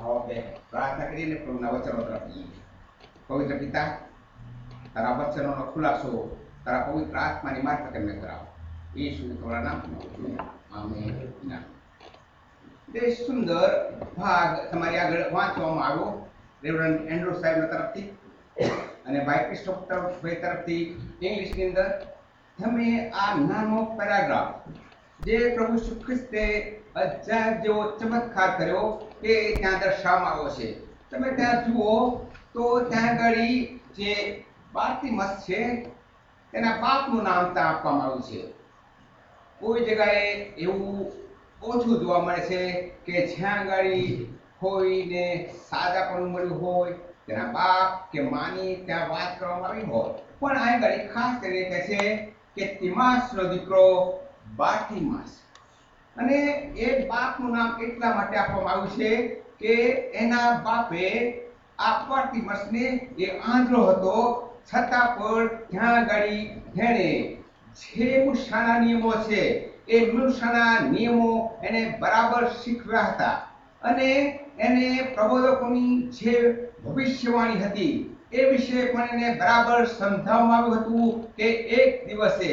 આવો બે પ્રાર્થના કરીને પ્રભુના વચનો તરફ જઈએ. પવિત્ર પિતા, તારા વચનોનો ખુલાસો તારા પવિત્ર આત્માની મારફતે અમને કરાવો. ઈસુ તમારા નામમાં આમેન. તે સુંદર ભાગ તમારી આગળ વાંચવામાં આવ્યો રેવરન્ડ એન્ડ્રુ સાહેબના તરફથી અને ભાઈ ક્રિસ્ટોફરભાઈ તરફથી ઇંગ્લિશની અંદર. તમે આ નાનો પેરાગ્રાફ જે પ્રભુ ઈસુ ખ્રિસ્તે અજાયબ જેવો ચમત્કાર કર્યો તે ત્યાં દર્શાવવામાં આવ્યો છે. તમે ત્યાં જુઓ તો ત્યાં આગળ જે બાર્તિમસ છે તેના બાપનું નામ ત્યાં આપવામાં આવ્યું છે. કોઈ જગ્યાએ એવું ઓછું જોવા મળે છે કે જ્યાં આગળ કોઈને સાદાપણું મળ્યું હોય, તેના બાપ કે માની ત્યાં વાત કરવામાં આવી હોય, પણ આ આગળ ખાસ કરીને કહે છે કે તિમાસનો દીકરો બાર્તિમસ. અને એ બાપનું નામ એટલા માટે આપવામાં આવ્યું છે કે એના બાપે આ બાર્તિમસને એ આંધળો હતો, છતાં પણ ત્યાં આગળ તેણે જે મૂસાના નિયમો છે એ મૂસાના નિયમો એને બરાબર શીખવ્યા હતા અને એને પ્રબોધકોની જે ભવિષ્યવાણી હતી એ વિશે પણ એને બરાબર સમજાવવામાં આવ્યું હતું કે એક દિવસે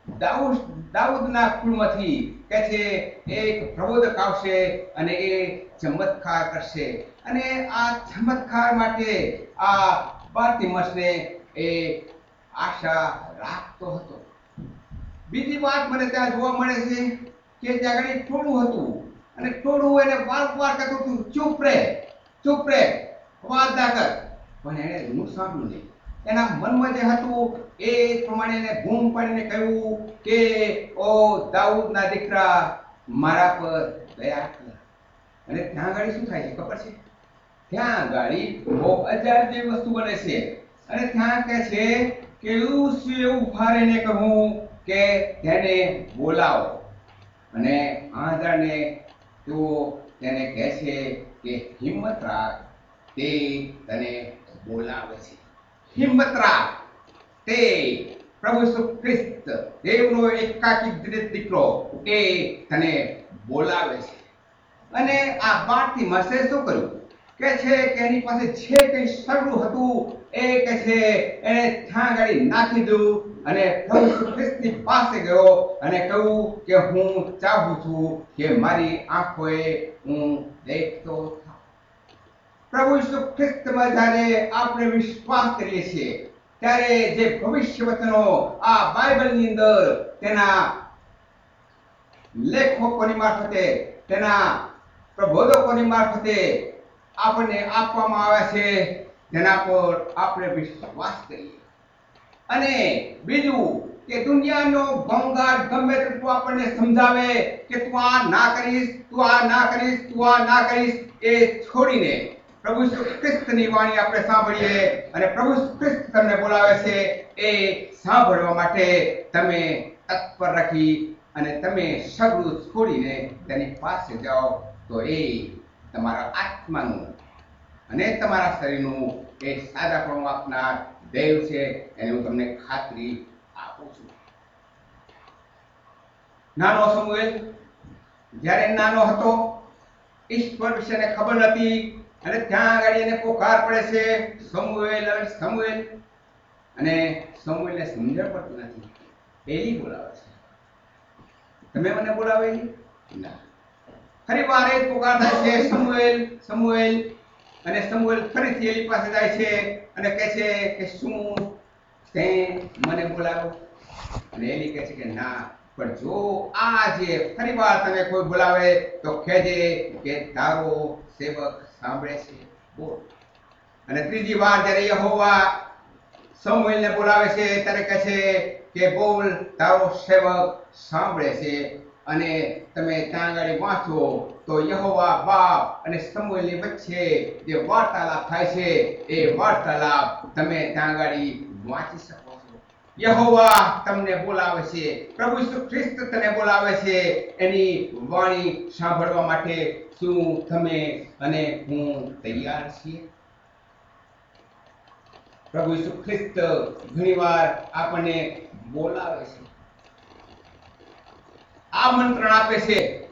દાઉદના કુળમાંથી કે છે એક પ્રબોધક આવશે અને એ ચમત્કાર કરશે. અને આ ચમત્કાર માટે આ બાર્તિમસને એ આશા રાખતો હતો. બીજી વાત મને ત્યાં જોવા મળે છે કે ત્યાં આગળ ટોળું હતું અને ટોળું એને વારંવાર કહેતું હતું, ચૂપ રે, વાત ના કર. પણ એને હું સાંભળ્યું નહીં. એના મનમાં જે હતું એ પ્રમાણે એને બૂમ પાડીને કહ્યું કે ઓ દાઉદના દીકરા, મારા પર દયા કર. અને ત્યાં આગળ શું થાય છે ખબર છે? ત્યાં આગળ બહુ અજાયબ જેવી વસ્તુ બને છે. અને ત્યાં કહે છે કે એવું ભારેને કહું કે તેને બોલાવો. અને આંધળાને તેઓ તેને કહે છે કે હિંમત રાખ, તે તને બોલાવે છે. હિંમત રાખ, તે પ્રભુ ઈસુ ખ્રિસ્ત દેવનો એકાકી દીકરો એ તને બોલાવે છે. અને આ બાર્તિમસે શું કર્યું કે છે કે એની પાસે જે કંઈ સગડું હતું એ કે છે એને ત્યાં આગળ નાખી દીધું અને પ્રભુ ઈસુ ખ્રિસ્તની પાસે ગયો અને કહ્યું કે હું ચાહું છું કે મારી આંખોએ હું દેખતો થાઉં. પ્રભુ ઈસુ ખ્રિસ્તમાં જ્યારે આપણે વિશ્વાસ કરીએ છીએ ત્યારે જે ભવિષ્ય વચનો આ બાઇબલની અંદર તેના લેખકોની મારફતે, તેના પ્રબોધકોની મારફતે આપણને આપવામાં આવે છે, તેના પર આપણે વિશ્વાસ કરીએ. અને બીજું કે દુનિયાનો ભંગાર ગમે તેટલું આપણને સમજાવે કે તું આ ના કરીશ, તું આ ના કરીશ, તું આ ના કરીશ, એ છોડીને પ્રભુ ઈસુ ખ્રિસ્તની વાણી આપણે સાંભળીએ અને પ્રભુ ઈસુ ખ્રિસ્ત તમને બોલાવે છે એ સાંભળવા માટે તમે તત્પર રાખી અને તમે સગળું છોડીને તેની પાસે જાઓ તો એ તમારા આત્માનું અને તમારા શરીરનું એ સાદાપણું આપનાર દેવ છે, એની હું તમને ખાતરી આપું છું. નાનો સમુએલ જ્યારે નાનો હતો, ઈશ્વર વિશે ખબર નથી અને ત્યાં આગળ એને પોકાર પડે છે, સમુએલ સમુએલ. અને સમુએલને સમજણ પડતી નથી. એલી બોલાવે છે. તમે મને બોલાવે ના. ફરી વાર એ પોકાર થાય છે, સમુએલ સમુએલ. અને સમુએલ ફરીથી એલી પાસે જાય છે અને કહે છે કે શું તે મને બોલાવો? અને એલી કહે છે કે ના, પણ જો આજે ફરી વાર તને કોઈ બોલાવે તો કહેજે કે તારો સેવક સાંભળે છે, બોલ. અને ત્રીજી વાર જ્યારે યહોવા સમુએલને બોલાવે છે ત્યારે કહે છે કે બોલ, તારો સેવક સાંભળે છે. અને તમે ત્યાં આગળ વાંચો તો યહોવા બાપ અને સમુએલની વચ્ચે જે વાર્તાલાપ થાય છે એ વાર્તાલાપ તમે ત્યાં આગળ વાંચી શકો છો. યહોવા તમને બોલાવે છે, પ્રભુ ઈસુ ખ્રિસ્ત તને બોલાવે છે એની વાણી સાંભળવા માટે. શું તમે અને હું તૈયાર છીએ? પ્રભુ ઈસુ ખ્રિસ્ત ઘણીવાર આપણને બોલાવે છે, આમંત્રણ આપે છે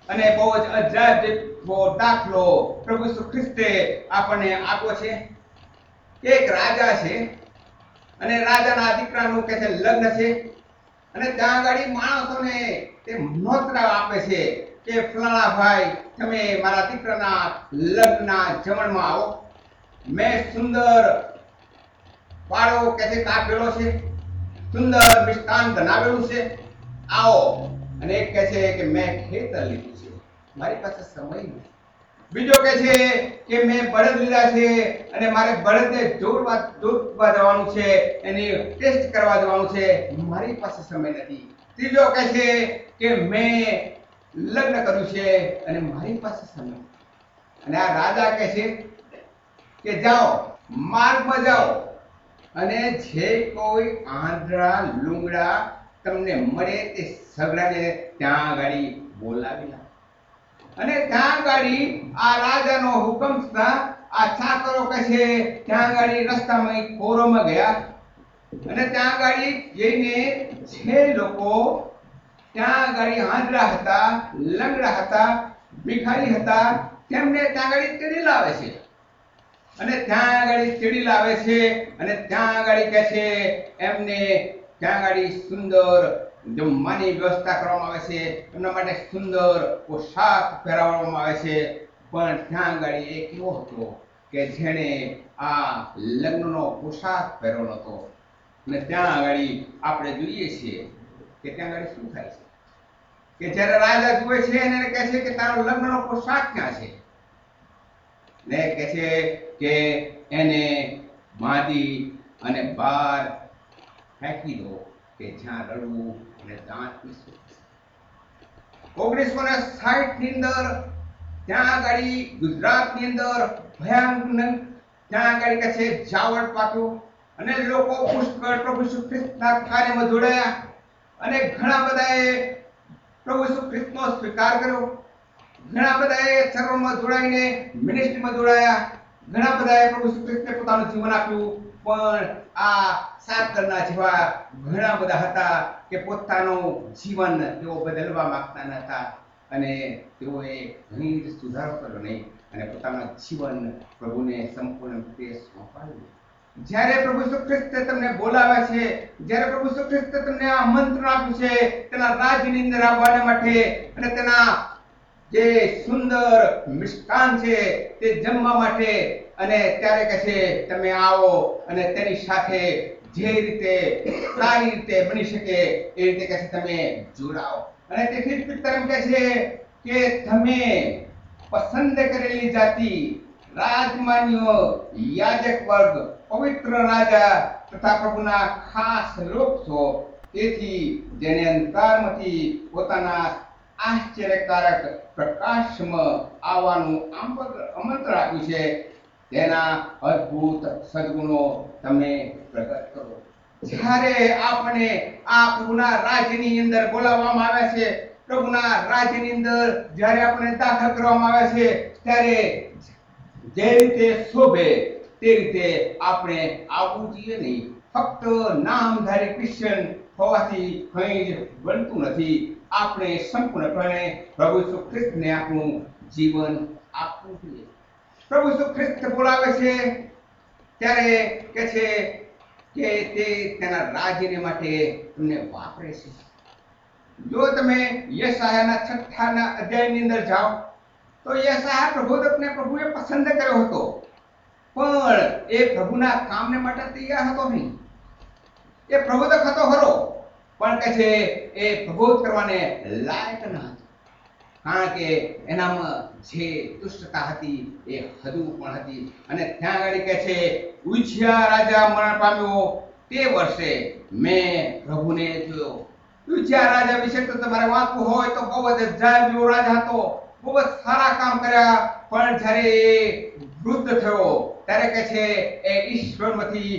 અને બહુ જ અજાયબ દાખલો પ્રભુ ઈસુ ખ્રિસ્તે આપણને આપ્યો છે. એક રાજા છે અને રાજાના દીકરાનું કે છે લગ્ન છે અને ત્યાં આગળ માણસોને તે નોતરા આપે છે કે ફલાણા ભાઈ તમે મારા દીકરાના લગ્નના જમણમાં આવો. મેં સુંદર વાળો કે છે કાપેલો છે, સુંદર મિષ્ટાન બનાવેલું છે, આવો. અને એક કહે છે કે મેં ખેતર લીધું છે, મારી પાસે સમય નથી. બીજો કહે છે કે મેં બળદ લીધા છે અને મારે બળદને જોડવા જવાનું છે, એની ટેસ્ટ કરવા જવાનું છે, મારી પાસે સમય નથી. ત્રીજો કહે છે કે મેં લગ્ન કર્યું છે અને મારી પાસે સમય. અને આ રાજા કહે છે કે જાઓ, માર્ગમાં જાઓ અને જે કોઈ આંધળા લૂંગડા તમને મળે તે સગડાને ત્યાં આગળ બોલાવી લાવો. અને ત્યાં આગળ આ રાજાનો હુકમ થતા આ ચાકરો કહે છે ત્યાં આગળ રસ્તામાં કોરોમાં ગયા અને ત્યાં આગળ જઈને જે લોકો ત્યાં આગળ આંધળા હતા, લંગડા હતા, ભિખારી હતા, તેમને ત્યાં આગળ તેડી લાવે છે. અને ત્યાં આગળ તેડી લાવે છે અને ત્યાં આગળ કહે છે એમને ત્યાં આગળ સુંદર જમવાની વ્યવસ્થા કરવામાં આવે છે, એમના માટે સુંદર પોશાક પહેરાવવામાં આવે છે. પણ ત્યાં આગળ એક એવો હતો કે જેણે આ લગ્નનો પોશાક પહેર્યો નહોતો. અને ત્યાં આગળ આપણે જોઈએ છીએ કે ત્યાં આગળ શું થાય છે કે જ્યારે રાજા જુએ છે અને કહે છે કે તારો લગ્નનો પોશાક ક્યાં છે, ને કહે છે કે એને બાંધી અને બહાર ફેંકી દો કે જ્યાં રડવું અને દાંત પીસવું. 1960 ની અંદર ત્યાં આગળ ગુજરાતની અંદર ભયાનક ત્યાં આગળ કહે છે જાવડ પાક્યું અને લોકો પુષ્કળ પ્રભુ ઈસુ ખ્રિસ્તના કાર્યમાં જોડાયા અને ઘણા બધાએ પ્રભુ ઈસુ ખ્રિસ્તનો સ્વીકાર કર્યો. ઘણા બધાએ સર્વમાં જોડાઈને મિનિસ્ટ્રીમાં જોડાયા. ઘણા બધાએ પ્રભુ ઈસુ ખ્રિસ્તને પોતાનું જીવન આપ્યું. પણ આ સાકરના જેવા ઘણા બધા હતા કે પોતાનું જીવન તેઓ બદલવા માંગતા ન હતા અને તેઓએ ઘણી સુધારો કર્યો નહીં અને પોતાનું જીવન પ્રભુને સંપૂર્ણ રીતે સોંપાયું. જ્યારે પ્રભુ ઈસુ ખ્રિસ્તે તમને બોલાવ્યા છે, જ્યારે પ્રભુ ઈસુ ખ્રિસ્તે તમને આમંત્રણ આપ્યું છે તેના રાજ્યની અંદર આવવા માટે અને તેના જે સુંદર મિષ્ટાન છે તે જમવા માટે, અને ત્યારે કહે છે તમે આવો અને તેની સાથે જે રીતે સારી રીતે બની શકે એ રીતે કહે છે તમે જોડાઓ. અને તેથી જ પિતર એમ કહે છે કે તમે પસંદ કરેલી જાતિ, રાજમાન્યો, યાજક વર્ગ, પવિત્ર રાજા તથા પ્રભુના ખાસ લોક છો. તેથી જેને અંતરમાંથી પોતાના આશ્ચર્યકારક પ્રકાશમાં આવવાનું આમંત્રણ આપ્યું છે, તેના અદ્ભુત સદગુણો તમે પ્રગટ કરો. જ્યારે આપણે આ પ્રભુના રાજ્યની અંદર બોલાવવામાં આવ્યા છે, પ્રભુના રાજ્યની અંદર જ્યારે આપણે દાખલ કરવામાં આવ્યા છે, ત્યારે જે રીતે શોભે તે રીતે આપણે આવવું જોઈએ નહીં. ફક્ત નામધારી ક્રિશ્ચન હોવાથી કંઈ જ બનતું નથી. આપણે સંપૂર્ણપણે પ્રભુ ઈસુ ખ્રિસ્તને આપણું જીવન આપવું જોઈએ. પ્રભુ ઈસુ ખ્રિસ્ત બોલાવે છે ત્યારે કહે છે કે તે તેના રાજ્યને માટે તમને વાપરે છે. જો તમે યશાયાના 6 અધ્યાયની અંદર જાઓ તો યશાયા પ્રભુએ પસંદ કર્યો હતો, પણ એ પ્રભુના કામને માટે તૈયાર હતો નહીં. એ પ્રબોધક હતો ખરો, પણ કહે છે એ પ્રબોધ કરવાને લાયક ન હતો, કારણ કે એનામાં જે દુષ્ટતા હતી એ હદુ પણ હતી. અને ત્યાં આગળ કહે છે ઉજિયા રાજા મરણ પામ્યો તે વર્ષે મેં પ્રભુને જોયો. ઉજિયા રાજા વિશે તો તમારે વાંચવું હોય તો બહુ જ જાયબો રાજા હતો, બહુ જ સારા કામ કર્યા, પણ જ્યારે એ વૃદ્ધ થયો ત્યારે કહે છે એ ઈશ્વરમાંથી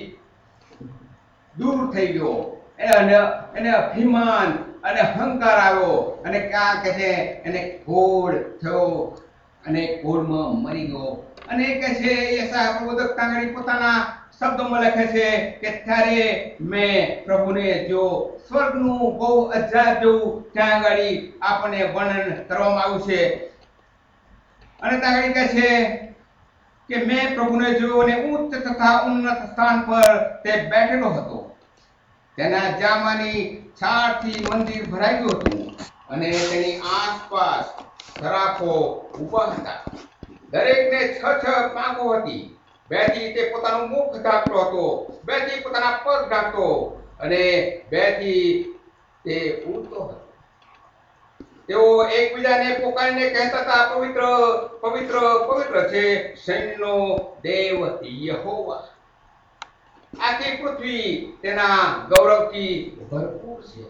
દૂર થઈ ગયો. એને અભિમાન અને અહંકાર આવ્યો અને ક્યાં કહે છે એને કોઢ થયો અને કોઢમાં મરી ગયો. અને કહે છે યશાયા પ્રબોધક તાંગડી પોતાના શબ્દોમાં લખે છે કે ત્યારે મેં પ્રભુને જો સ્વર્ગનું બહુ અજાયબ જેવું ત્યાં આગળ આપણને વર્ણન કરવામાં આવ્યું છે. અને ત્યાં આગળ કહે છે કે મેં પ્રભુને જોયો અને ઉચ્ચ તથા ઉન્નત સ્થાન પર તે બેઠેલો હતો. તેના જામાની છાળથી મંદિર ભરાઈ ગયું હતું અને તેની આસપાસ સરાફો ઊભા હતા. દરેકને 6 પાંખો હતી. બેથી તે પોતાનું મુખ ઢાંકતો હતો, બેથી પોતાના પગ ઢાંકતો અને બેથી તે ઉડતો હતો. તેઓ એકબીજાને પોકારીને કહેતા હતા, પવિત્ર પવિત્ર પવિત્ર છે સૈન્યનો દેવ યહોવા. આખી પૃથ્વી તેના ગૌરવથી ભરપૂર છે.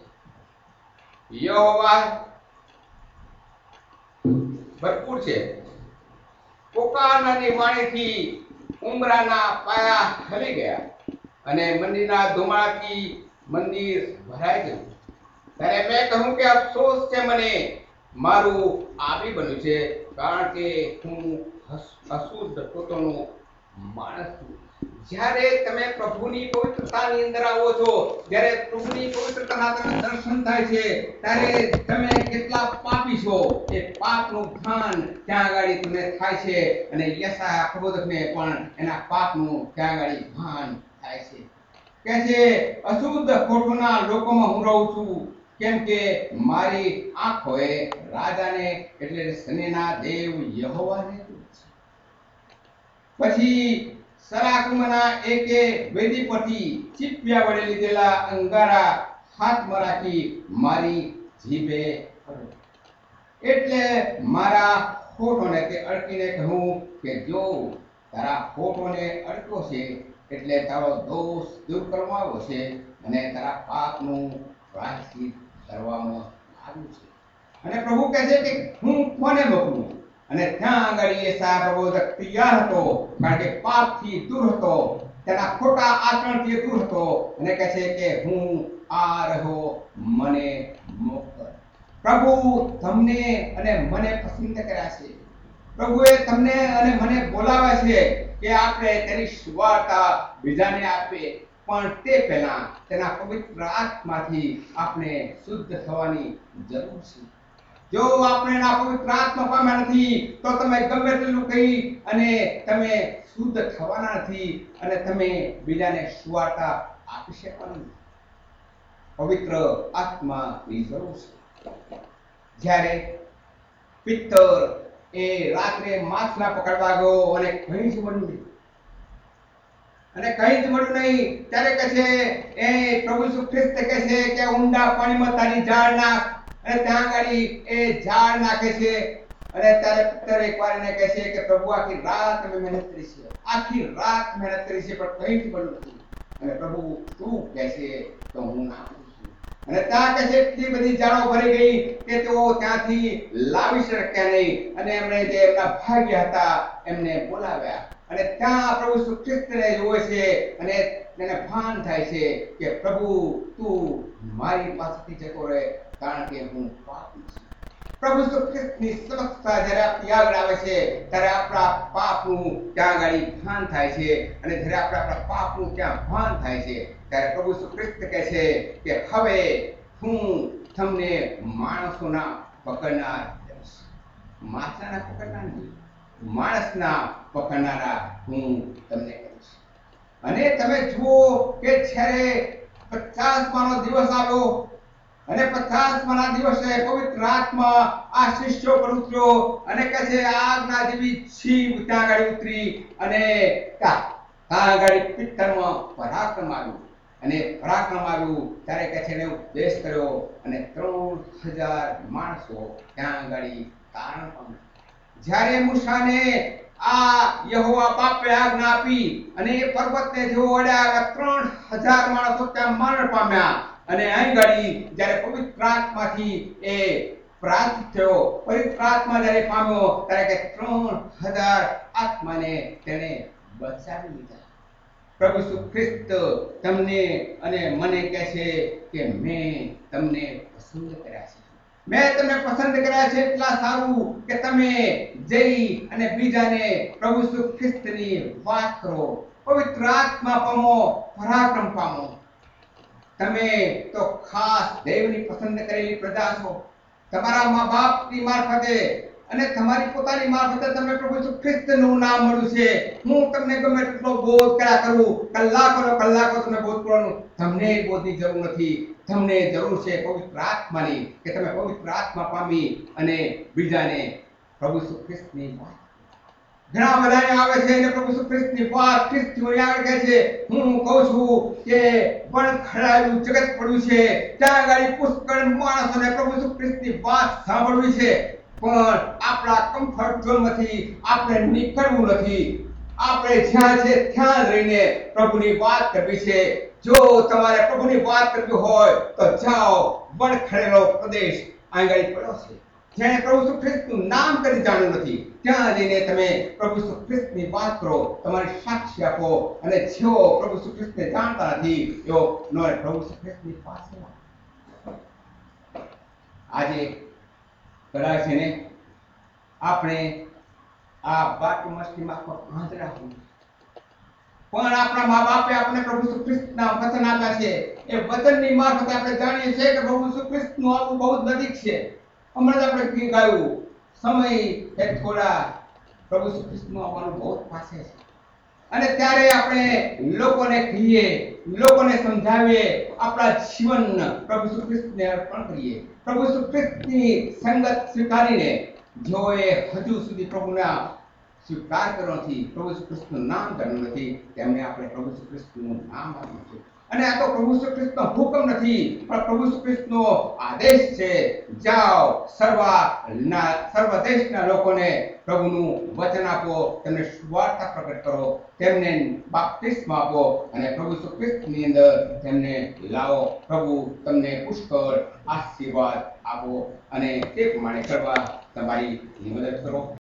યહોવા ભરપૂર છે. પોકારનારની વાણીથી ઉંબરાના પાયા હલી ગયા અને મંદિરના ધુમાડાથી મંદિર ભરાઈ ગયું. ત્યારે મેં કહ્યું કે અફસોસ છે મને, મારું આવી બન્યું છે, કારણ કે હું અશુદ્ધ પોતાનો માણસ છું. જ્યારે તમે પ્રભુની પવિત્રતાની અંદર આવો છો, જ્યારે પ્રભુની પવિત્રતાના તમે દર્શન થાય છે, ત્યારે તમે કેટલા પાપી છો એ પાપનું ભાન ત્યાં આગળ તમને થાય છે. અને યશાયા પ્રબોધકને પણ એના પાપનું ત્યાં આગળ ભાન થાય છે. કહે છે અશુદ્ધ ખોટોના લોકોમાં હું રહું છું, કેમ કે મારી આંખોએ રાજાને એટલે સૈન્યના દેવ યહોવાને જોયું છે. પછી સરાકુમના એકે વેદી પરથી ચીપિયા વડે લીધેલા અંગારા હાથમાં રાખી મારી જીભે એટલે મારા હોઠોને તે અડકીને કહું કે જો તારા હોઠોને અડક્યો છે એટલે તારો દોષ દૂર કરવામાં આવ્યો છે અને તારા પાપનું પ્રાયશ્ચિત કરવામાં આવ્યું છે. અને પ્રભુ કહે છે કે હું કોને મોકલું? અને ત્યાં આગળ યશાયા પ્રબોધક તૈયાર હતો, કારણ કે પાપથી દૂર હતો, તેના ખોટા આચરણથી દૂર હતો અને કહે છે કે હું આ રહ્યો, મને મોકલ. પ્રભુ તમને અને મને પસંદ કર્યા છે. પ્રભુએ તમને અને મને બોલાવે છે કે આપણે તેની સુવાર્તા બીજાને આપીએ, પણ તે પહેલા તેના પવિત્ર આત્માથી આપણે શુદ્ધ થવાની જરૂર છે. જો આપણે એના પવિત્ર આત્મા પામ્યા નથી તો તમે ગમે તેટલું કહી અને તમે શુદ્ધ થવાના નથી અને તમે બીજાને સુવાર્તા આપી શકવાના નથી. પવિત્ર આત્માની જરૂર છે. જ્યારે પિત્તર એ રાત્રે માછલા પકડવા ગયો અને કંઈ જ મળ્યું નહીં, ત્યારે કહે છે એ પ્રભુ ઈસુ ખ્રિસ્ત કહે છે કે ઊંડા પાણીમાં તારી જાળ નાખ, અને ત્યાં આગળ એ જાળ નાખે છે. અને ત્યારે પિત્તર એકવાર એને કહે છે કે પ્રભુ આખી રાત અમે મહેનત કરી છે, આખી રાત મહેનત કરી છે, પણ કંઈ જ મળ્યું નથી. અને પ્રભુ તું કહે છે તો હું નાખું છું. અને ત્યાં કહે છે એટલી બધી જાળો ભરી ગઈ કે તેઓ ત્યાંથી લાવી શક્યા નહીં. અને એમણે જે એમના ભાગ્ય હતા એમને બોલાવ્યા અને ત્યાં પ્રભુ ઈસુ ખ્રિસ્તને જોવે છે અને તેને ભાન થાય છે કે પ્રભુ તું મારી પાસેથી જતો રહે, કારણ કે હું પાપી છું. પ્રભુ ઈસુ ખ્રિસ્તની સમક્ષતા જ્યારે આપણી આગળ આવે છે ત્યારે આપણા પાપનું ત્યાં આગળ ભાન થાય છે. અને જ્યારે આપણા પાપનું ત્યાં ભાન થાય છે ત્યારે પ્રભુ ઈસુ ખ્રિસ્ત કહે છે કે હવે હું તમને માણસોના પકડનાર કરીશ. માછલાના પકડનાર નહીં, માણસના પકડનારા હું તમને કરીશ. અને તમે જુઓ કે જ્યારે 50માનો દિવસ આવ્યો અને 50માના દિવસે પવિત્ર આત્મા આ શિષ્યો પર ઉતર્યો અને કહે છે આગના જેવી જીભ ત્યાં આગળ ઉતરી અને ત્યાં આગળ પિત્તરમાં પરાક્રમ આવ્યું. અને પરાક્રમ આવ્યું ત્યારે કહે છે એને ઉપદેશ કર્યો અને 3000 માણસો ત્યાં આગળ તારણ પામ્યા. જ્યારે મૂસાને આ યહોવા બાપે આજ્ઞા આપી અને એ પર્વતને જેવો અડ્યા, 3000 માણસો ત્યાં મરણ પામ્યા. અને અહીં ઘડી જ્યારે પવિત્ર આત્માથી એ પ્રાપ્ત થયો, પવિત્ર આત્મા જ્યારે પામ્યો ત્યારે કે 3000 આત્માને તેને બચાવી લીધા. પ્રભુ ઈસુ ખ્રિસ્ત તમને અને મને કહે છે કે મેં તમને પસંદ કર્યા છે. મેં તમને પસંદ કર્યા છે એટલા સારું કે તમે જઈ અને બીજાને પ્રભુ ઈસુ ખ્રિસ્તની વાત કરો, પવિત્ર આત્મા પામો, પરાક્રમ પામો. તમે તો ખાસ દેવની પસંદ કરેલી પ્રજા છો. તમારા મા બાપની મારફતે અને તમારી પોતાની મારફતે તમને પ્રભુ ઈસુ ખ્રિસ્તનું નામ મળ્યું છે. હું તમને ગમે તેટલો બોધ કર્યા કરું, કલાકો તમને બોધ કરવાનું, તમને બોધની જરૂર નથી. તમને જરૂર છે પવિત્ર આત્માની, કે તમે પવિત્ર આત્મા પામી અને બીજાને પ્રભુ ઈસુ ખ્રિસ્તની વાત. ઘણા બધા આવે છે અને પ્રભુ ઈસુ ખ્રિસ્તની વાત ખ્રિસ્તીઓની આગળ કહે છે. હું કહું છું કે પણ ખરાયું જગત પડ્યું છે, ત્યાં આગળ પુષ્કળ માણસોને પ્રભુ ઈસુ ખ્રિસ્તની વાત સાંભળવી છે, પણ આપણા કમ્ફર્ટ ઝોનમાંથી આપણે નીકળવું નથી. આપણે જ્યાં છે ત્યાં જ રહીને પ્રભુની વાત કરવી છે. જો તમારે પ્રભુની વાત કરવી હોય તો જાઓ, વણખેડેલો પ્રદેશ આગળ પડ્યો છે. જેને પ્રભુ ઈસુ ખ્રિસ્તનું નામ કરી જાણ્યું નથી, ત્યાં જઈને તમે પ્રભુ ઈસુ ખ્રિસ્તની વાત કરો, તમારી સાક્ષી આપો, અને જેઓ પ્રભુ ઈસુ ખ્રિસ્તને જાણતા નથી એઓ પ્રભુ ઈસુ ખ્રિસ્તની પાસે આજે કદાચ છે ને આપણે આ બાકી મસ્તીમાં આંધળા હોય, પણ આપણા મા બાપે આપણે પ્રભુ ઈસુ ખ્રિસ્તના વચન આપ્યા છે. એ વચનની મારફતે આપણે જાણીએ છીએ કે પ્રભુ ઈસુ ખ્રિસ્તનું આવવું બહુ નજીક છે. હમણાં આપણે ગીત ગાયું, સમય એ થોડા પ્રભુ ઈસુ ખ્રિસ્તનું આવવાનું બહુ પાસે છે. અને ત્યારે આપણે લોકોને કહીએ, લોકોને સમજાવીએ, આપણા જીવન પ્રભુ ઈસુ ખ્રિસ્તને અર્પણ કરીએ. પ્રભુ ઈસુ ખ્રિસ્તની સંગત સ્વીકારીને જેઓએ હજુ સુધી પ્રભુના સ્વીકાર કર્યો નથી, પ્રભુ ઈસુ ખ્રિસ્તનું નામ જાણ્યું નથી, તેમને આપણે પ્રભુ ઈસુ ખ્રિસ્તનું નામ આપ્યું છે. અને આ તો પ્રભુ ઈસુ ખ્રિસ્તનો હુકમ નથી, પણ પ્રભુ ઈસુ ખ્રિસ્તનો આદેશ છે. જાઓ, સર્વ દેશના લોકોને પ્રભુનું વચન આપો, તેમને સુવાર્તા પ્રગટ કરો, તેમને બાપ્તિસ્મા આપો અને પ્રભુ ઈસુ ખ્રિસ્તની અંદર તેમને લાવો. પ્રભુ તમને પુષ્કળ આશીર્વાદ આપો અને તે પ્રમાણે કરવા તમારી મદદ કરો.